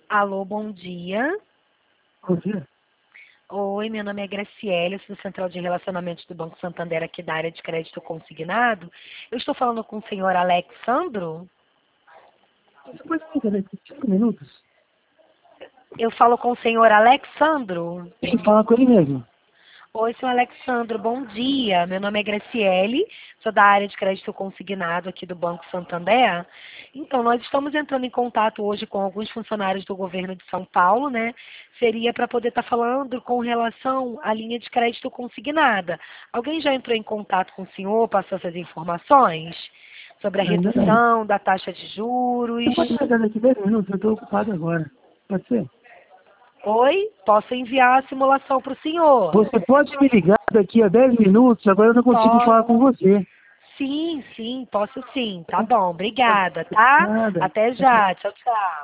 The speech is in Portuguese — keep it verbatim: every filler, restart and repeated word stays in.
Alô, bom dia. Bom dia. Oi, meu nome é Graciele, eu sou do Central de Relacionamentos do Banco Santander, aqui da área de crédito consignado. Eu estou falando com o senhor Alexandro? Você pode me entender por cinco minutos? Eu falo com o senhor Alexandro? Deixa eu falar com ele mesmo. Oi, senhor Alexandro, bom dia. Meu nome é Graciele, sou da área de crédito consignado aqui do Banco Santander. Então, nós estamos entrando em contato hoje com alguns funcionários do governo de São Paulo, né? Seria para poder estar falando com relação à linha de crédito consignada. Alguém já entrou em contato com o senhor, passou essas informações? Sobre a Ainda não. redução da taxa de juros? Você pode me ligar daqui dez minutos? Eu estou ocupado agora. Pode ser? Oi? Posso enviar a simulação para o senhor? Você pode me ligar daqui a dez minutos? Agora eu não consigo Posso. falar com você. Sim, sim, posso sim. Tá bom, obrigada, tá? Nada. Até Tchau, tchau. já. Tchau, tchau.